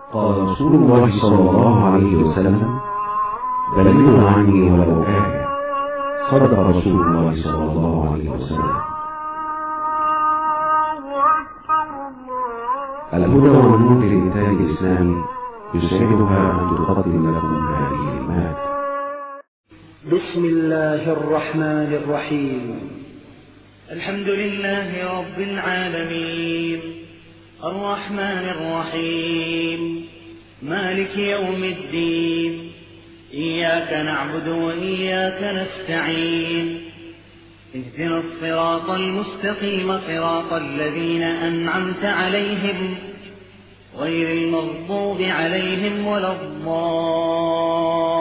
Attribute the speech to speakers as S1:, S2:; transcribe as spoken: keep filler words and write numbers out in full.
S1: قال رسول الله صلى الله عليه وسلم: بلغوا عني ولو آية. صدق رسول الله صلى الله عليه وسلم. الهدى والنور لإنتاج الإسلام يسعدها أن تقدم لكم هذه المادة.
S2: بسم الله الرحمن الرحيم.
S3: الحمد لله رب العالمين، الرحمن الرحيم، مالك يوم الدين، إياك نعبد وإياك نستعين، اهدنا الصراط المستقيم صراط الذين أنعمت عليهم، غير المغضوب عليهم ولا الضالين.